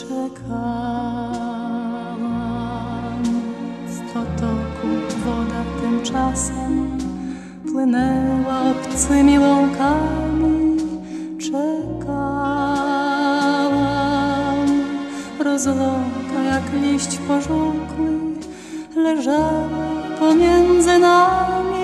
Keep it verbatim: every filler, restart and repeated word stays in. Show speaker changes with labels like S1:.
S1: czekałam. W potoku woda tymczasem płynęła obcymi łąkami. Czekałam, rozłąka jak liść pożółkły leżała pomiędzy nami.